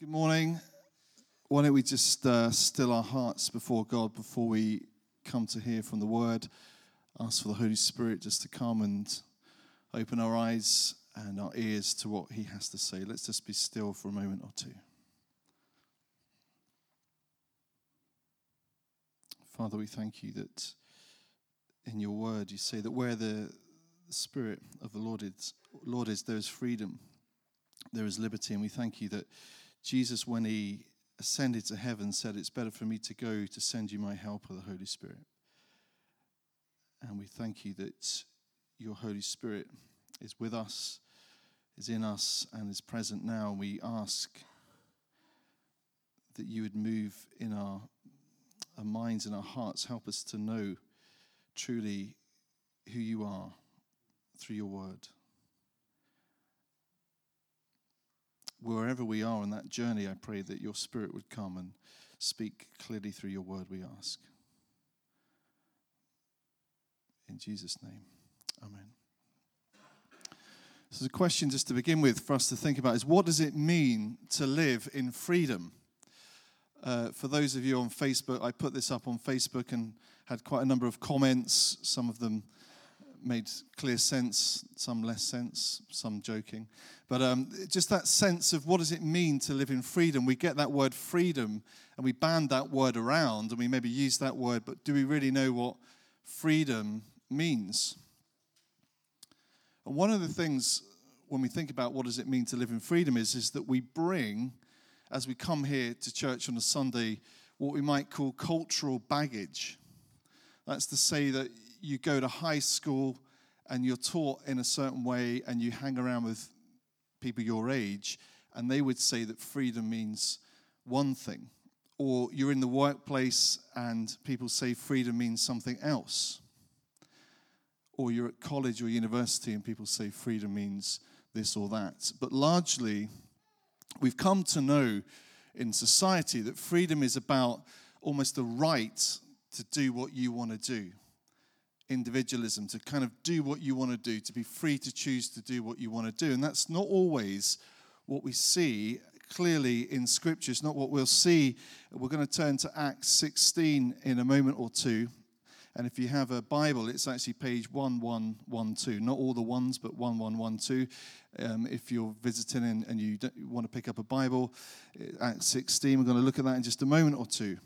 Good morning. Why don't we just still our hearts before God before we come to hear from the Word. Ask for the Holy Spirit just to come and open our eyes and our ears to what He has to say. Let's just be still for a moment or two. Father, we thank you that in your Word you say that where the Spirit of the Lord is, there is freedom, there is liberty. And we thank you that Jesus, when he ascended to heaven, said, it's better for me to go to send you my helper, the Holy Spirit. And we thank you that your Holy Spirit is with us, is in us, and is present now. And we ask that you would move in our minds and our hearts. Help us to know truly who you are through your word. Wherever we are on that journey, I pray that your Spirit would come and speak clearly through your word, we ask. In Jesus' name, amen. So the question just to begin with for us to think about is, what does it mean to live in freedom? For those of you on Facebook, I put this up on Facebook and had quite a number of comments. Some of them made clear sense, some less sense, some joking. But just that sense of what does it mean to live in freedom? We get that word freedom and we band that word around and we maybe use that word, but do we really know what freedom means? And one of the things when we think about what does it mean to live in freedom is that we bring, as we come here to church on a Sunday, what we might call cultural baggage. That's to say that you go to high school and you're taught in a certain way and you hang around with people your age and they would say that freedom means one thing. Or you're in the workplace and people say freedom means something else. Or you're at college or university and people say freedom means this or that. But largely, we've come to know in society that freedom is about almost the right to do what you want to do. Individualism, to kind of do what you want to do, to be free to choose to do what you want to do. And that's not always what we see clearly in Scripture. It's not what we'll see. We're going to turn to Acts 16 in a moment or two. And if you have a Bible, it's actually page 1112. Not all the ones, but 1112. If you're visiting and you want to pick up a Bible, Acts 16, we're going to look at that in just a moment or two.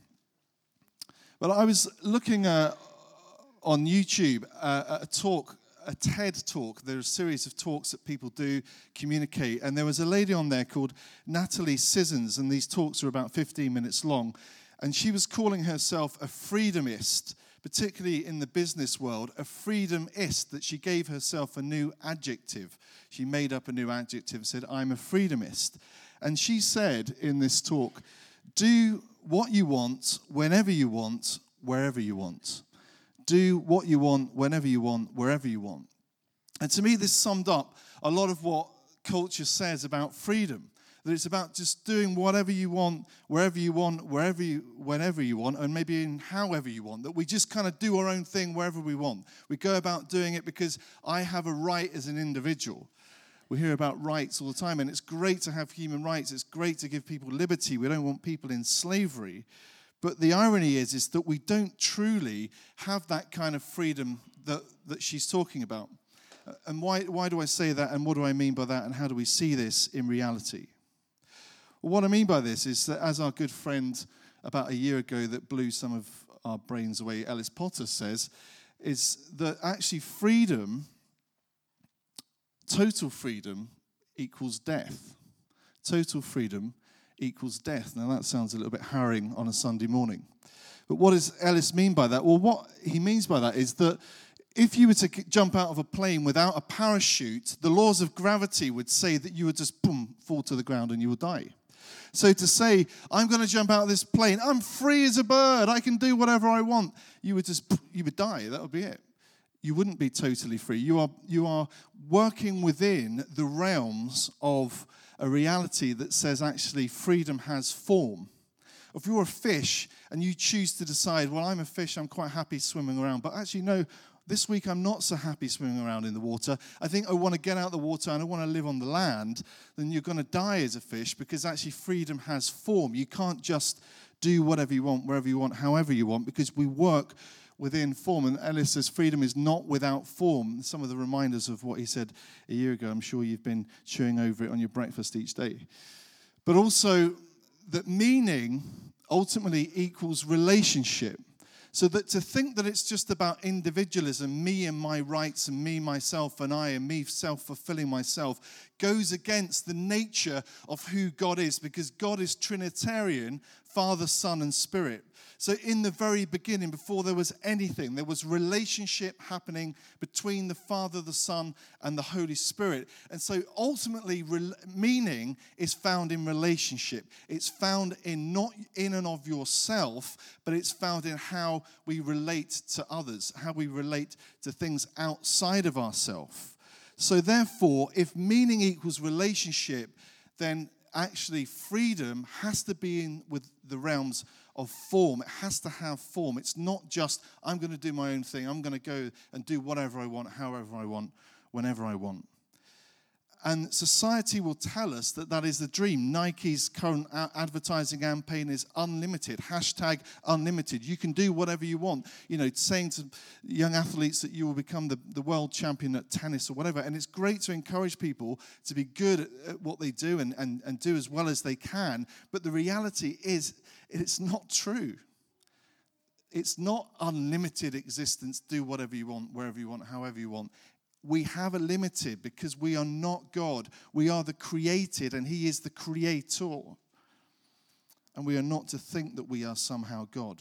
But I was looking on YouTube a TED talk. There are a series of talks that people do communicate. And there was a lady on there called Natalie Sissons, and these talks are about 15 minutes long. And she was calling herself a freedomist, particularly in the business world, a freedomist, that she gave herself a new adjective. She made up a new adjective, said, I'm a freedomist. And she said in this talk, do what you want, whenever you want, wherever you want. Do what you want, whenever you want, wherever you want. And to me, this summed up a lot of what culture says about freedom. That it's about just doing whatever you want, wherever you want, whenever you want, and maybe in however you want. That we just kind of do our own thing wherever we want. We go about doing it because I have a right as an individual. We hear about rights all the time, and it's great to have human rights. It's great to give people liberty. We don't want people in slavery. But the irony is that we don't truly have that kind of freedom that she's talking about. And why do I say that, and what do I mean by that, and how do we see this in reality? Well, what I mean by this is that, as our good friend about a year ago that blew some of our brains away, Ellis Potter, says, is that actually freedom, total freedom, equals death. Total freedom equals death. Now that sounds a little bit harrowing on a Sunday morning. But what does Ellis mean by that? Well, what he means by that is that if you were to jump out of a plane without a parachute, the laws of gravity would say that you would just boom, fall to the ground and you would die. So to say, I'm going to jump out of this plane, I'm free as a bird, I can do whatever I want, you would die. That would be it. You wouldn't be totally free. You are working within the realms of a reality that says actually freedom has form. If you're a fish and you choose to decide, well, I'm a fish, I'm quite happy swimming around, but actually no, This week I'm not so happy swimming around in the water. I think I want to get out of the water and I want to live on the land. Then you're going to die as a fish, because actually freedom has form. You can't just do whatever you want, wherever you want, however you want, because we work within form. And Ellis says freedom is not without form. Some of the reminders of what he said a year ago, I'm sure you've been chewing over it on your breakfast each day. But also that meaning ultimately equals relationship. So that to think that it's just about individualism, me and my rights, and me, myself, and I, and me self-fulfilling myself, goes against the nature of who God is, because God is Trinitarian, Father, Son, and Spirit. So in the very beginning, before there was anything, there was relationship happening between the Father, the Son, and the Holy Spirit. And so ultimately, meaning is found in relationship. It's found in not in and of yourself, but it's found in how we relate to others, how we relate to things outside of ourselves. So therefore, if meaning equals relationship, then actually freedom has to be in with the realms of form. It has to have form. It's not just, I'm going to do my own thing. I'm going to go and do whatever I want, however I want, whenever I want. And society will tell us that that is the dream. Nike's current advertising campaign is unlimited. Hashtag unlimited. You can do whatever you want. You know, saying to young athletes that you will become the world champion at tennis or whatever. And it's great to encourage people to be good at what they do and do as well as they can. But the reality is, it's not true. It's not unlimited existence. Do whatever you want, wherever you want, however you want. We have a limited, because we are not God. We are the created, and He is the creator. And we are not to think that we are somehow God.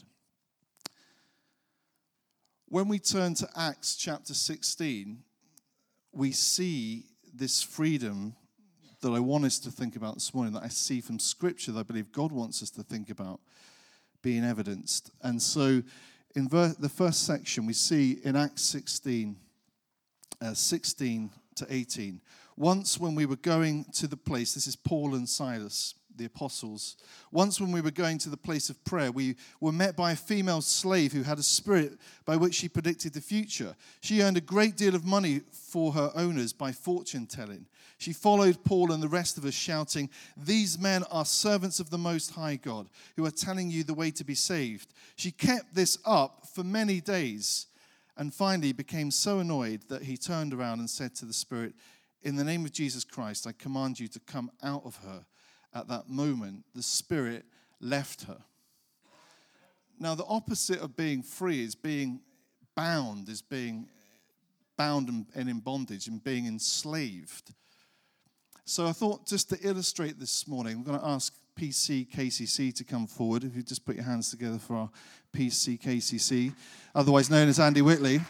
When we turn to Acts chapter 16, we see this freedom that I want us to think about this morning, that I see from Scripture, that I believe God wants us to think about being evidenced. And so in the first section, we see in Acts 16 to 18. Once when we were going to the place, this is Paul and Silas, the apostles. Once when we were going to the place of prayer, we were met by a female slave who had a spirit by which she predicted the future. She earned a great deal of money for her owners by fortune telling. She followed Paul and the rest of us, shouting, "These men are servants of the Most High God, who are telling you the way to be saved." She kept this up for many days, and finally became so annoyed that he turned around and said to the spirit, "In the name of Jesus Christ, I command you to come out of her." At that moment, the spirit left her. Now, the opposite of being free is being bound, and in bondage, and being enslaved. So I thought, just to illustrate this morning, I'm going to ask PC KCC to come forward. If you just put your hands together for our PC KCC, otherwise known as Andy Whitley.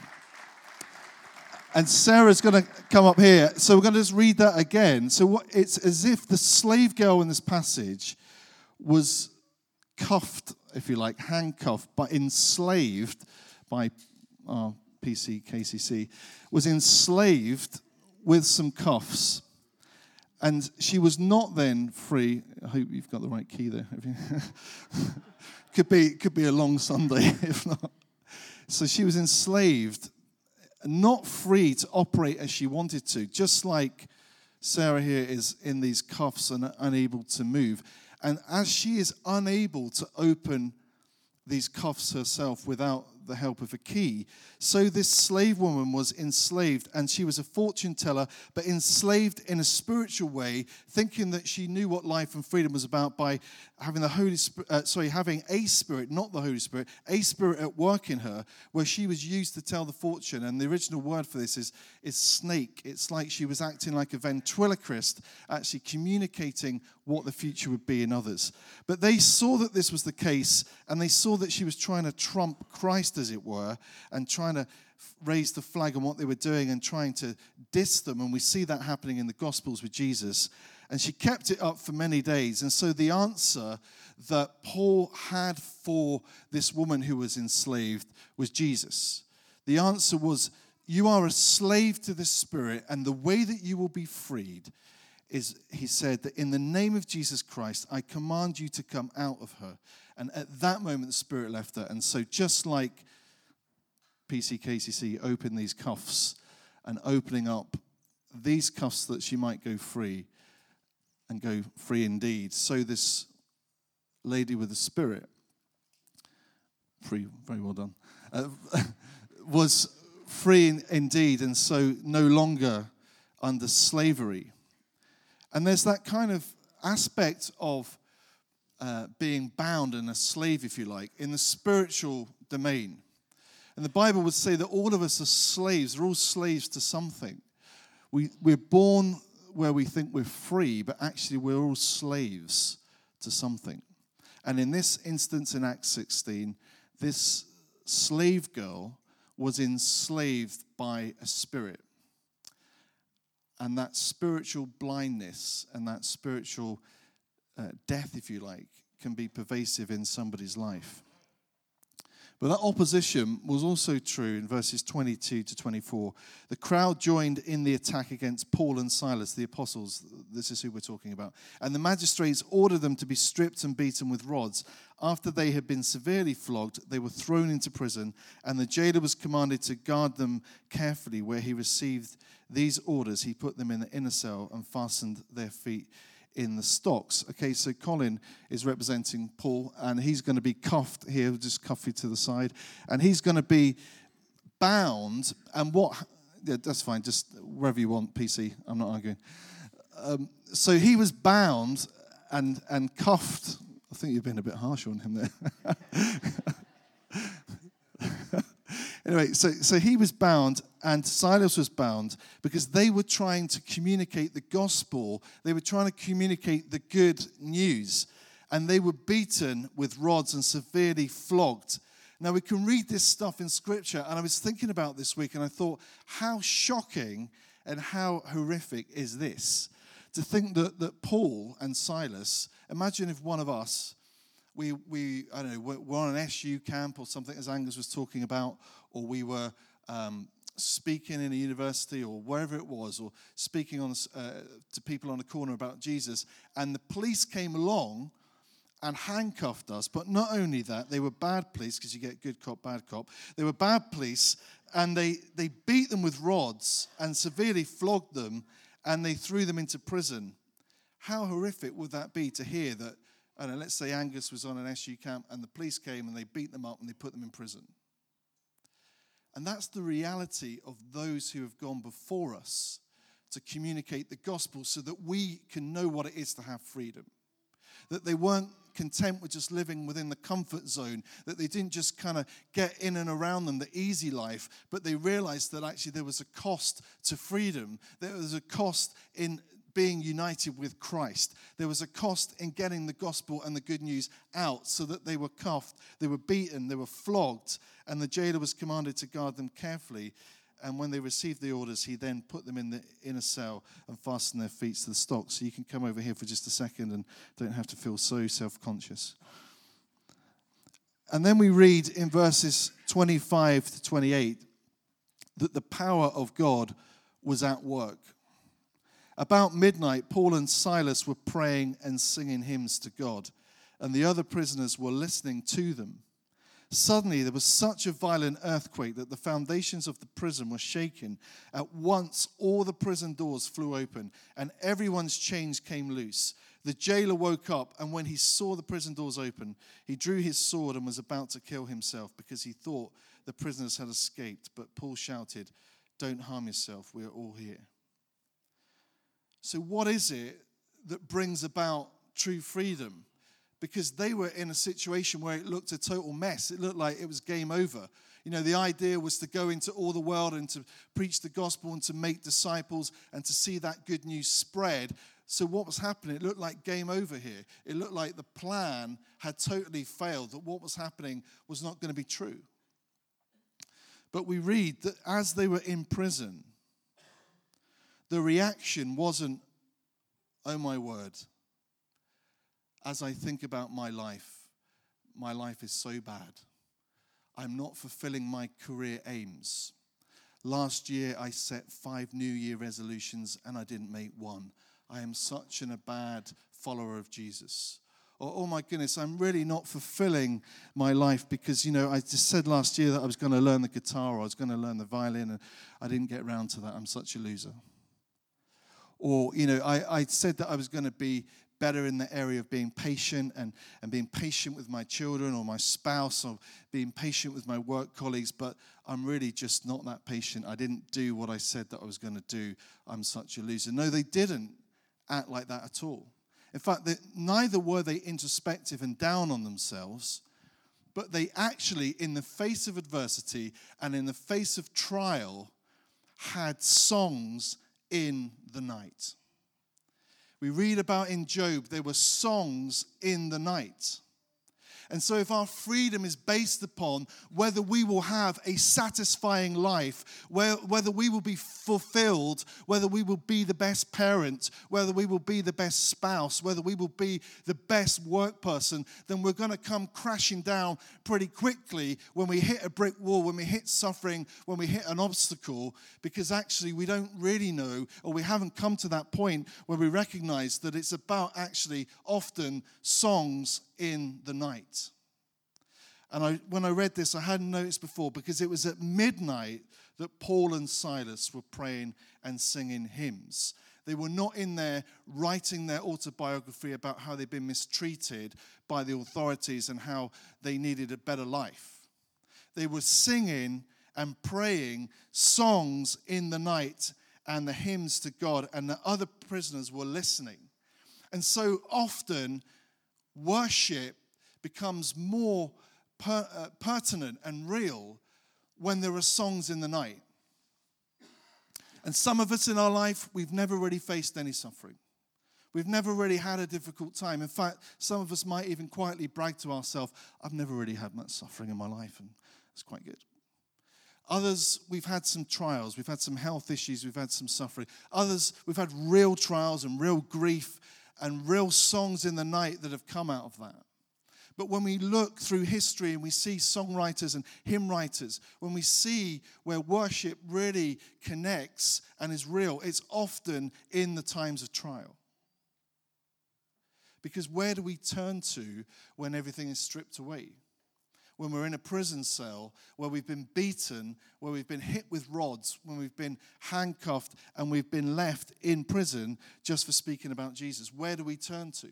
And Sarah's going to come up here. So we're going to just read that again. So it's as if the slave girl in this passage was cuffed, if you like, handcuffed, but enslaved by our PC KCC, was enslaved with some cuffs. And she was not then free. I hope you've got the right key there. Could be a long Sunday, if not. So she was enslaved, not free to operate as she wanted to, just like Sarah here is in these cuffs and unable to move. And as she is unable to open these cuffs herself without the help of a key, so this slave woman was enslaved, and she was a fortune teller, but enslaved in a spiritual way, thinking that she knew what life and freedom was about by having having a spirit, not the Holy Spirit, a spirit at work in her, where she was used to tell the fortune. And the original word for this is snake. It's like she was acting like a ventriloquist, actually communicating what the future would be in others. But they saw that this was the case, and they saw that she was trying to trump Christ, as it were, and trying to raise the flag on what they were doing and trying to diss them. And we see that happening in the Gospels with Jesus. And she kept it up for many days. And so the answer that Paul had for this woman who was enslaved was Jesus. The answer was, you are a slave to the Spirit, and the way that you will be freed is, he said, that in the name of Jesus Christ, I command you to come out of her. And at that moment, the Spirit left her. And so just like PCKCC open these cuffs and opening up these cuffs that she might go free and go free indeed. So this lady with the spirit, free, very well done, was free indeed, and so no longer under slavery. And there's that kind of aspect of being bound and a slave, if you like, in the spiritual domain. And the Bible would say that all of us are slaves. We're all slaves to something. We're born where we think we're free, but actually we're all slaves to something. And in this instance in Acts 16, this slave girl was enslaved by a spirit. And that spiritual blindness and that spiritual death, if you like, can be pervasive in somebody's life. But that opposition was also true in verses 22 to 24. The crowd joined in the attack against Paul and Silas, the apostles. This is who we're talking about. And the magistrates ordered them to be stripped and beaten with rods. After they had been severely flogged, they were thrown into prison, and the jailer was commanded to guard them carefully. Where he received these orders, he put them in the inner cell and fastened their feet in the stocks. Okay, so Colin is representing Paul, and he's going to be cuffed here. We'll just cuff you to the side. And he's going to be bound. And that's fine, just wherever you want, PC. I'm not arguing. So he was bound and cuffed. I think you've been a bit harsh on him there. Anyway, so he was bound and Silas was bound because they were trying to communicate the gospel. They were trying to communicate the good news. And they were beaten with rods and severely flogged. Now, we can read this stuff in Scripture, and I was thinking about this week, and I thought, how shocking and how horrific is this? To think that Paul and Silas, imagine if one of us, I don't know, we're on an SU camp or something, as Angus was talking about, or we were speaking in a university or wherever it was, or speaking to people on a corner about Jesus, and the police came along and handcuffed us. But not only that, they were bad police, because you get good cop, bad cop. They were bad police, and they beat them with rods and severely flogged them, and they threw them into prison. How horrific would that be to hear that, I don't know, let's say Angus was on an SU camp and the police came and they beat them up and they put them in prison. And that's the reality of those who have gone before us to communicate the gospel so that we can know what it is to have freedom. That they weren't content with just living within the comfort zone, that they didn't just kind of get in and around them the easy life, but they realized that actually there was a cost to freedom. There was a cost in being united with Christ. There was a cost in getting the gospel and the good news out, so that they were cuffed, they were beaten, they were flogged, and the jailer was commanded to guard them carefully. And when they received the orders, he then put them in the inner cell and fastened their feet to the stocks. So you can come over here for just a second and don't have to feel so self-conscious. And then we read in verses 25 to 28 that the power of God was at work. About midnight, Paul and Silas were praying and singing hymns to God, and the other prisoners were listening to them. Suddenly, there was such a violent earthquake that the foundations of the prison were shaken. At once, all the prison doors flew open, and everyone's chains came loose. The jailer woke up, and when he saw the prison doors open, he drew his sword and was about to kill himself because he thought the prisoners had escaped. But Paul shouted, "Don't harm yourself, we are all here." So what is it that brings about true freedom? Because they were in a situation where it looked a total mess. It looked like it was game over. You know, the idea was to go into all the world and to preach the gospel and to make disciples and to see that good news spread. So what was happening? It looked like game over here. It looked like the plan had totally failed, that what was happening was not going to be true. But we read that as they were in prison, the reaction wasn't, "Oh my word, as I think about my life is so bad. I'm not fulfilling my career aims. Last year I set 5 New Year resolutions and I didn't make one. I am such a bad follower of Jesus." Or, oh my goodness, I'm really not fulfilling my life because, I just said last year that I was going to learn the guitar or I was going to learn the violin and I didn't get around to that. I'm such a loser. Or, I said that I was going to be better in the area of being patient and being patient with my children or my spouse or being patient with my work colleagues, but I'm really just not that patient. I didn't do what I said that I was going to do. I'm such a loser. No, they didn't act like that at all. In fact, neither were they introspective and down on themselves, but they actually, in the face of adversity and in the face of trial, had songs in the night. We read about in Job, there were songs in the night. And so if our freedom is based upon whether we will have a satisfying life, whether we will be fulfilled, whether we will be the best parent, whether we will be the best spouse, whether we will be the best work person, then we're going to come crashing down pretty quickly when we hit a brick wall, when we hit suffering, when we hit an obstacle, because actually we don't really know, or we haven't come to that point where we recognize that it's about actually often songs in the night. And when I read this, I hadn't noticed before because it was at midnight that Paul and Silas were praying and singing hymns. They were not in there writing their autobiography about how they'd been mistreated by the authorities and how they needed a better life. They were singing and praying songs in the night and the hymns to God, and the other prisoners were listening. And so often, worship becomes more pertinent and real when there are songs in the night. And some of us in our life, we've never really faced any suffering. We've never really had a difficult time. In fact, some of us might even quietly brag to ourselves, I've never really had much suffering in my life, and it's quite good. Others, we've had some trials. We've had some health issues. We've had some suffering. Others, we've had real trials and real grief and real songs in the night that have come out of that. But when we look through history and we see songwriters and hymn writers, when we see where worship really connects and is real, it's often in the times of trial. Because where do we turn to when everything is stripped away? When we're in a prison cell, where we've been beaten, where we've been hit with rods, when we've been handcuffed and we've been left in prison just for speaking about Jesus. Where do we turn to?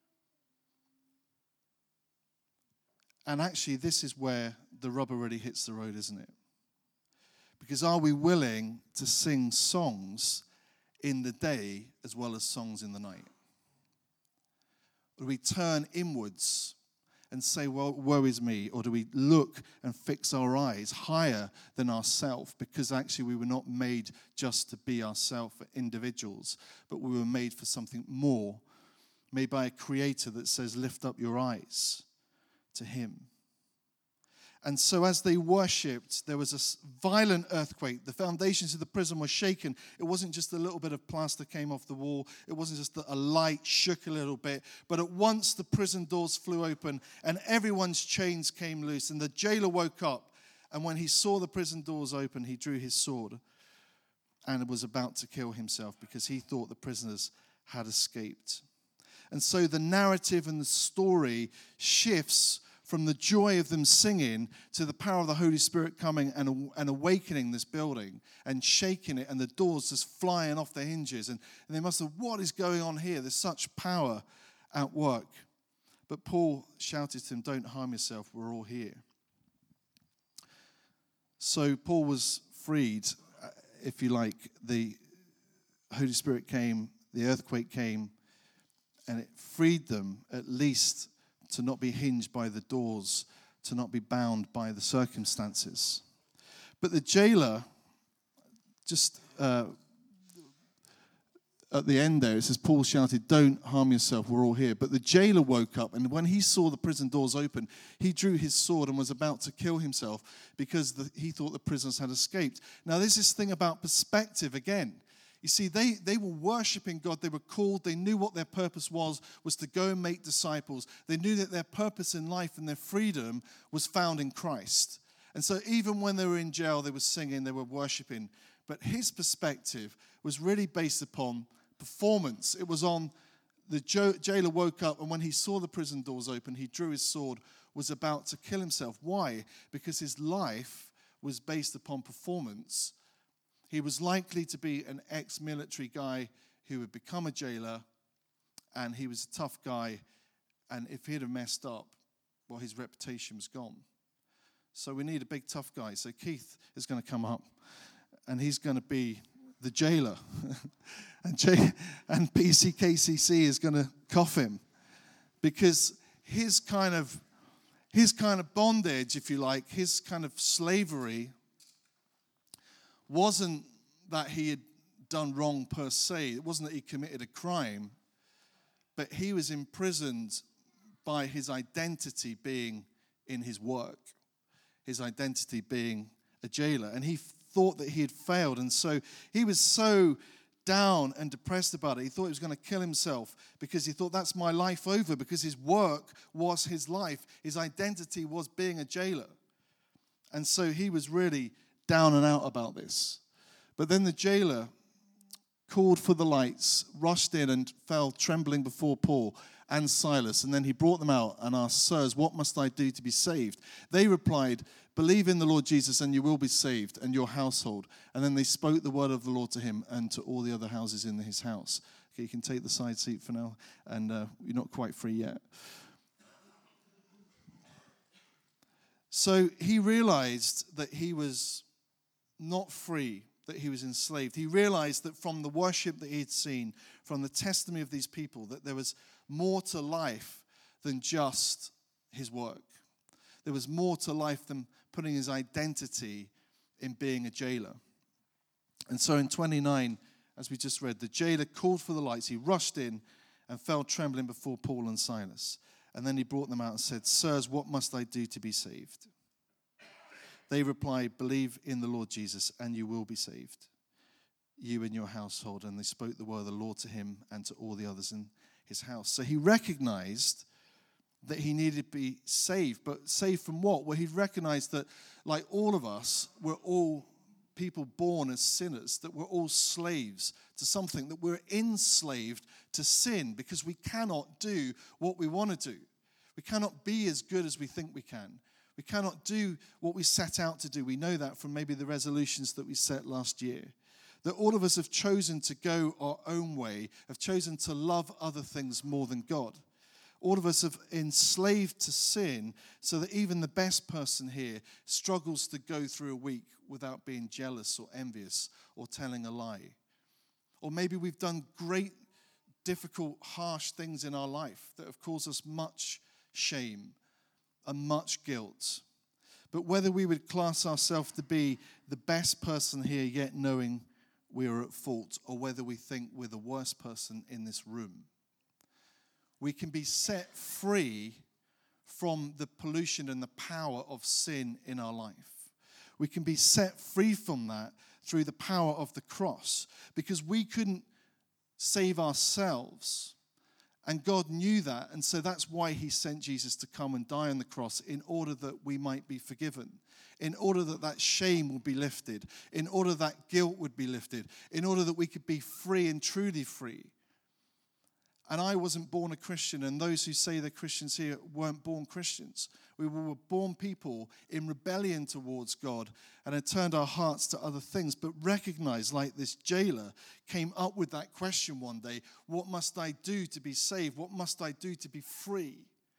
And actually, this is where the rubber really hits the road, isn't it? Because are we willing to sing songs in the day as well as songs in the night? Or do we turn inwards and say, well, woe is me? Or do we look and fix our eyes higher than ourselves? Because actually we were not made just to be ourselves individuals, but we were made for something more, made by a creator that says, lift up your eyes to him. And so as they worshipped, there was a violent earthquake. The foundations of the prison were shaken. It wasn't just a little bit of plaster came off the wall. It wasn't just that a light shook a little bit. But at once the prison doors flew open and everyone's chains came loose. And the jailer woke up. And when he saw the prison doors open, he drew his sword and was about to kill himself because he thought the prisoners had escaped. And so the narrative and the story shifts from the joy of them singing to the power of the Holy Spirit coming and awakening this building and shaking it and the doors just flying off their hinges. And they must have, what is going on here? There's such power at work. But Paul shouted to them, don't harm yourself, we're all here. So Paul was freed, if you like. The Holy Spirit came, the earthquake came, and it freed them at least to not be hinged by the doors, to not be bound by the circumstances. But the jailer, just at the end there, it says, Paul shouted, don't harm yourself, we're all here. But the jailer woke up, and when he saw the prison doors open, he drew his sword and was about to kill himself because he thought the prisoners had escaped. Now, there's this thing about perspective again. You see, they were worshiping God. They were called. They knew what their purpose was to go and make disciples. They knew that their purpose in life and their freedom was found in Christ. And so even when they were in jail, they were singing, they were worshiping. But his perspective was really based upon performance. It was on the jailer woke up, and when he saw the prison doors open, he drew his sword, was about to kill himself. Why? Because his life was based upon performance. He was likely to be an ex-military guy who would become a jailer, and he was a tough guy, and if he'd have messed up, well, his reputation was gone. So we need a big tough guy. So Keith is going to come up, and he's going to be the jailer. and PCKCC is going to cuff him, because his kind of bondage, if you like, his kind of slavery wasn't that he had done wrong per se. It wasn't that he committed a crime, but he was imprisoned by his identity being in his work, his identity being a jailer. And he thought that he had failed, and so he was so down and depressed about it. He thought he was going to kill himself, because he thought, that's my life over, because his work was his life. His identity was being a jailer. And so he was really down and out about this. But then the jailer called for the lights, rushed in, and fell trembling before Paul and Silas. And then he brought them out and asked, "Sirs, what must I do to be saved?" They replied, "Believe in the Lord Jesus, and you will be saved, and your household." And then they spoke the word of the Lord to him and to all the other houses in his house. Okay, you can take the side seat for now, and you're not quite free yet. So he realized that he was not free, that he was enslaved. He realized that from the worship that he had seen, from the testimony of these people, that there was more to life than just his work. There was more to life than putting his identity in being a jailer. And so in 29, as we just read, the jailer called for the lights. He rushed in and fell trembling before Paul and Silas. And then he brought them out and said, "Sirs, what must I do to be saved?" They replied, "Believe in the Lord Jesus, and you will be saved, you and your household." And they spoke the word of the Lord to him and to all the others in his house. So he recognized that he needed to be saved. But saved from what? Well, he recognized that, like all of us, we're all people born as sinners, that we're all slaves to something, that we're enslaved to sin, because we cannot do what we want to do. We cannot be as good as we think we can. We cannot do what we set out to do. We know that from maybe the resolutions that we set last year. That all of us have chosen to go our own way, have chosen to love other things more than God. All of us have enslaved to sin, so that even the best person here struggles to go through a week without being jealous or envious or telling a lie. Or maybe we've done great, difficult, harsh things in our life that have caused us much shame and much guilt. But whether we would class ourselves to be the best person here, yet knowing we are at fault, or whether we think we're the worst person in this room, we can be set free from the pollution and the power of sin in our life. We can be set free from that through the power of the cross, because we couldn't save ourselves. And God knew that, and so that's why he sent Jesus to come and die on the cross, in order that we might be forgiven, in order that that shame would be lifted, in order that guilt would be lifted, in order that we could be free and truly free. And I wasn't born a Christian, and those who say they're Christians here weren't born Christians. We were born people in rebellion towards God and had turned our hearts to other things, but recognized, like this jailer, came up with that question one day: what must I do to be saved? What must I do to be free?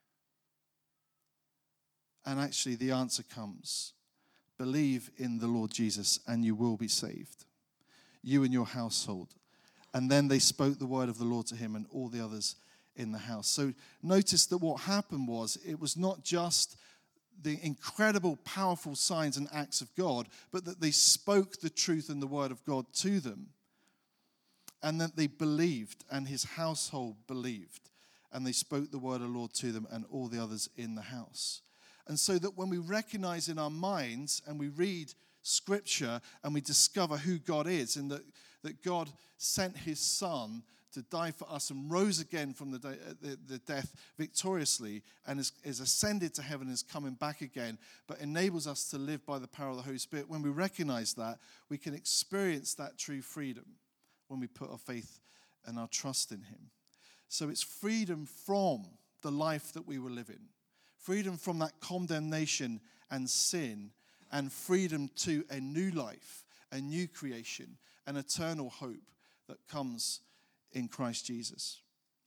And actually the answer comes: believe in the Lord Jesus and you will be saved, you and your household. And then they spoke the word of the Lord to him and all the others in the house. So notice that what happened was, it was not just the incredible, powerful signs and acts of God, but that they spoke the truth and the word of God to them. And that they believed, and his household believed. And they spoke the word of the Lord to them and all the others in the house. And so that when we recognize in our minds and we read Scripture and we discover who God is, and that God sent his Son to die for us and rose again from the death victoriously, and is ascended to heaven and is coming back again, but enables us to live by the power of the Holy Spirit. When we recognize that, we can experience that true freedom when we put our faith and our trust in him. So it's freedom from the life that we were living, freedom from that condemnation and sin, and freedom to a new life, a new creation, an eternal hope that comes in Christ Jesus.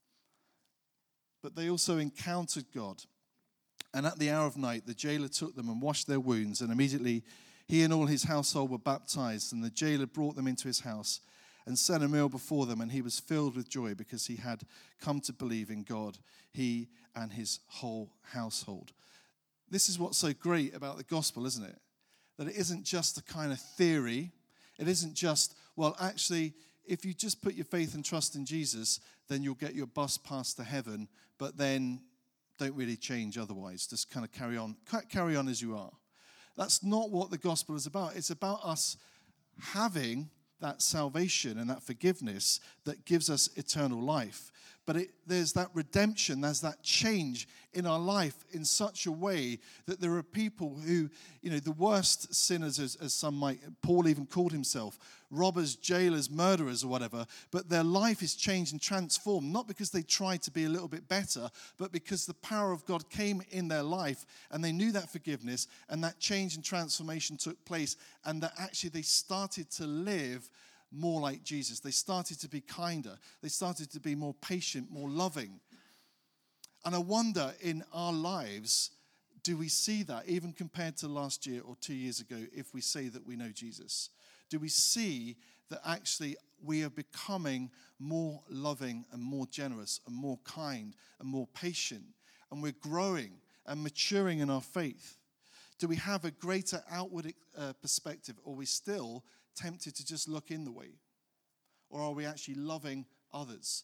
But they also encountered God. And at the hour of night, the jailer took them and washed their wounds, and immediately he and all his household were baptized. And the jailer brought them into his house and set a meal before them, and he was filled with joy because he had come to believe in God, he and his whole household. This is what's so great about the gospel, isn't it? That it isn't just a kind of theory. It isn't just, well, actually, if you just put your faith and trust in Jesus, then you'll get your bus pass to heaven, but then don't really change otherwise. Just kind of carry on as you are. That's not what the gospel is about. It's about us having that salvation and that forgiveness that gives us eternal life. But there's that redemption, there's that change in our life in such a way that there are people who, the worst sinners, as some might, Paul even called himself, robbers, jailers, murderers or whatever, but their life is changed and transformed, not because they tried to be a little bit better, but because the power of God came in their life and they knew that forgiveness and that change and transformation took place, and that actually they started to live more like Jesus. They started to be kinder. They started to be more patient, more loving. And I wonder, in our lives, do we see that, even compared to last year or 2 years ago, if we say that we know Jesus? Do we see that actually we are becoming more loving and more generous and more kind and more patient, and we're growing and maturing in our faith? Do we have a greater outward perspective, or are we still tempted to just look in the way? Or are we actually loving others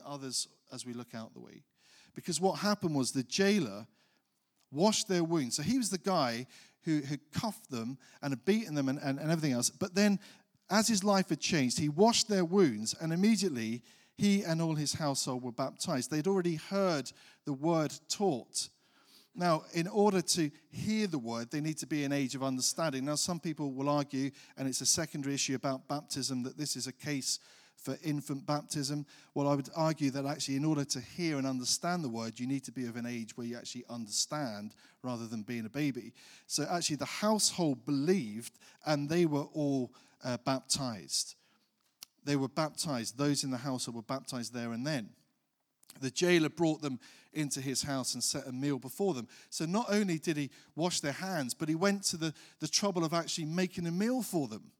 as we look out the way? Because what happened was the jailer washed their wounds. So he was the guy who had cuffed them and had beaten them and everything else. But then, as his life had changed, he washed their wounds, and immediately he and all his household were baptized. They'd already heard the word taught. Now, in order to hear the word, they need to be an age of understanding. Now, some people will argue, and it's a secondary issue about baptism, that this is a case for infant baptism. Well, I would argue that actually in order to hear and understand the word, you need to be of an age where you actually understand rather than being a baby. So actually the household believed, and they were all baptized. They were baptized. Those in the household were baptized there and then. The jailer brought them into his house and set a meal before them. So not only did he wash their hands, but he went to the trouble of actually making a meal for them.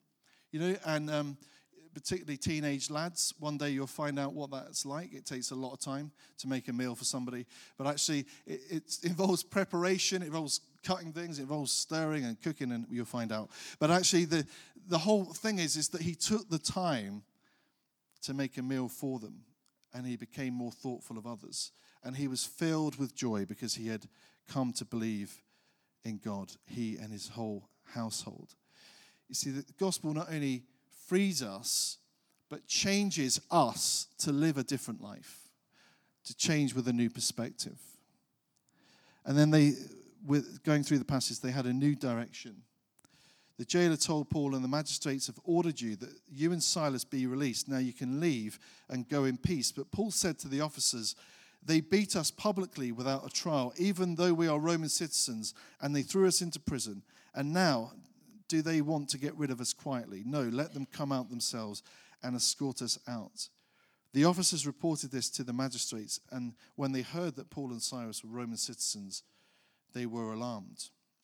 And particularly teenage lads, one day you'll find out what that's like. It takes a lot of time to make a meal for somebody. But actually, it involves preparation, it involves cutting things, it involves stirring and cooking, and you'll find out. But actually, the whole thing is that he took the time to make a meal for them. And he became more thoughtful of others. And he was filled with joy because he had come to believe in God, he and his whole household. You see, the gospel not only frees us, but changes us to live a different life, to change with a new perspective. And then going through the passage, they had a new direction. The jailer told Paul, and the magistrates have ordered you that you and Silas be released. Now you can leave and go in peace. But Paul said to the officers, they beat us publicly without a trial, even though we are Roman citizens, and they threw us into prison. And now, do they want to get rid of us quietly? No, let them come out themselves and escort us out. The officers reported this to the magistrates, and when they heard that Paul and Silas were Roman citizens, they were alarmed.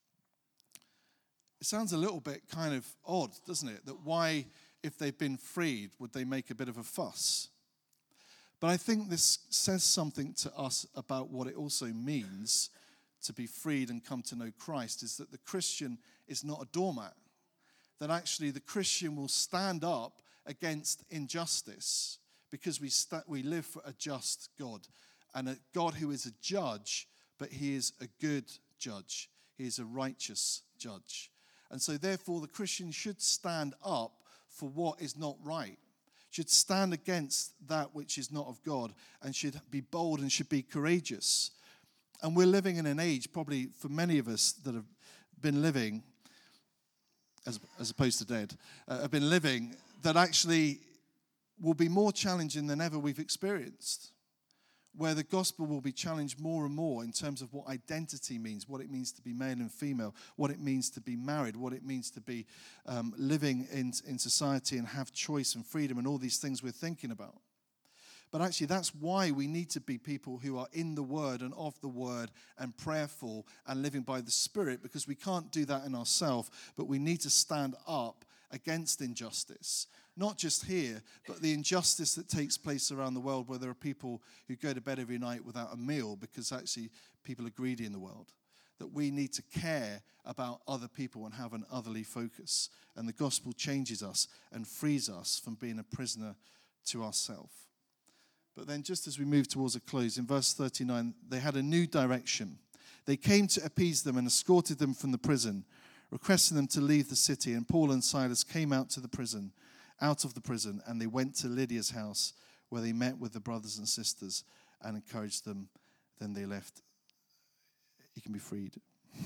It sounds a little bit kind of odd, doesn't it? That why, if they've been freed, would they make a bit of a fuss? But I think this says something to us about what it also means to be freed and come to know Christ, is that the Christian is not a doormat. That actually the Christian will stand up against injustice because we live for a just God, and a God who is a judge, but he is a good judge. He is a righteous judge. And so therefore the Christian should stand up for what is not right, should stand against that which is not of God, and should be bold and should be courageous. And we're living in an age, probably for many of us that have been living, as opposed to dead, have been living, that actually will be more challenging than ever we've experienced. where the gospel will be challenged more and more in terms of what identity means, what it means to be male and female, what it means to be married, what it means to be living in society and have choice and freedom and all these things we're thinking about. But actually, that's why we need to be people who are in the Word and of the Word and prayerful and living by the Spirit, because we can't do that in ourselves, but we need to stand up against injustice. Not just here, but the injustice that takes place around the world, where there are people who go to bed every night without a meal because actually people are greedy in the world. That we need to care about other people and have an otherly focus. And the gospel changes us and frees us from being a prisoner to ourselves. But then just as we move towards a close, in verse 39, they had a new direction. They came to appease them and escorted them from the prison, requesting them to leave the city. And Paul and Silas came out of the prison, and they went to Lydia's house, where they met with the brothers and sisters and encouraged them. Then they left. You can be freed.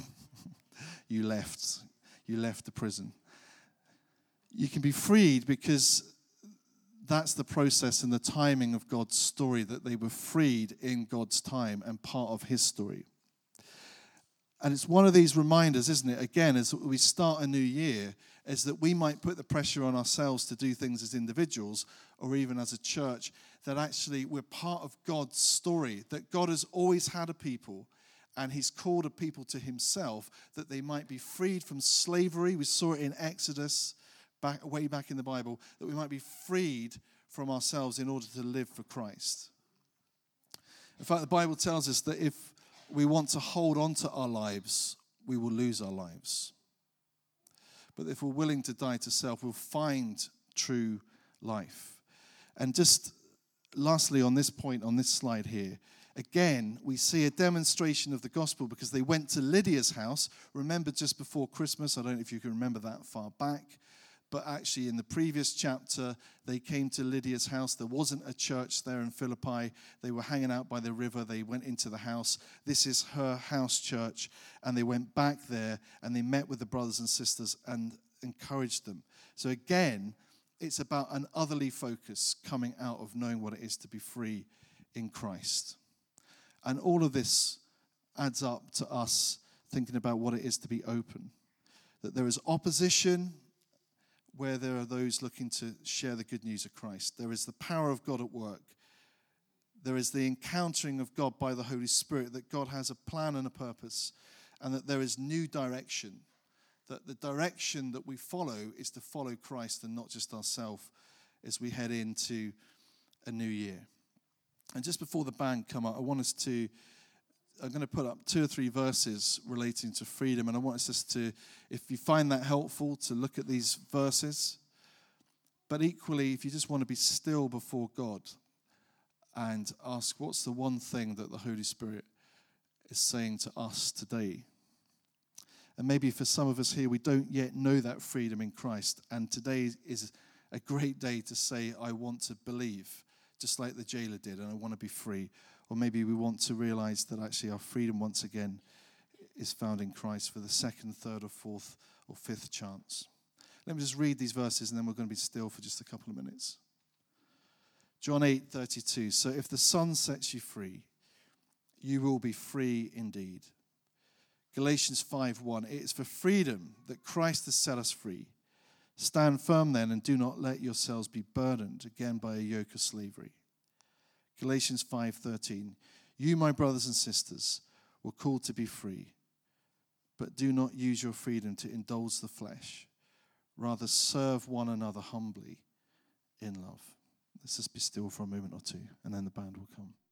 You left the prison. You can be freed because that's the process and the timing of God's story, that they were freed in God's time and part of his story. And it's one of these reminders, isn't it, again, as we start a new year, is that we might put the pressure on ourselves to do things as individuals or even as a church, that actually we're part of God's story, that God has always had a people and he's called a people to himself, that they might be freed from slavery. We saw it in Exodus, way back in the Bible, that we might be freed from ourselves in order to live for Christ. In fact, the Bible tells us that if we want to hold on to our lives, we will lose our lives. But if we're willing to die to self, we'll find true life. And just lastly, on this point, on this slide here, again, we see a demonstration of the gospel, because they went to Lydia's house. Remember, just before Christmas, I don't know if you can remember that far back, but actually in the previous chapter, they came to Lydia's house. There wasn't a church there in Philippi. They were hanging out by the river. They went into the house. This is her house church. And they went back there and they met with the brothers and sisters and encouraged them. So again, it's about an otherly focus coming out of knowing what it is to be free in Christ. And all of this adds up to us thinking about what it is to be open. That there is opposition where there are those looking to share the good news of Christ. There is the power of God at work. There is the encountering of God by the Holy Spirit, that God has a plan and a purpose, and that there is new direction, that the direction that we follow is to follow Christ and not just ourselves as we head into a new year. And just before the band come up, I'm going to put up 2 or 3 verses relating to freedom, and I want us just to, if you find that helpful, to look at these verses. But equally, if you just want to be still before God and ask, what's the one thing that the Holy Spirit is saying to us today? And maybe for some of us here, we don't yet know that freedom in Christ, and today is a great day to say, I want to believe, just like the jailer did, and I want to be free. Or maybe we want to realize that actually our freedom once again is found in Christ for the second, third, or fourth, or fifth chance. Let me just read these verses and then we're going to be still for just a couple of minutes. John 8:32. So if the Son sets you free, you will be free indeed. Galatians 5:1. It is for freedom that Christ has set us free. Stand firm then and do not let yourselves be burdened again by a yoke of slavery. Galatians 5:13, you, my brothers and sisters, were called to be free, but do not use your freedom to indulge the flesh. Rather, serve one another humbly in love. Let's just be still for a moment or two, and then the band will come.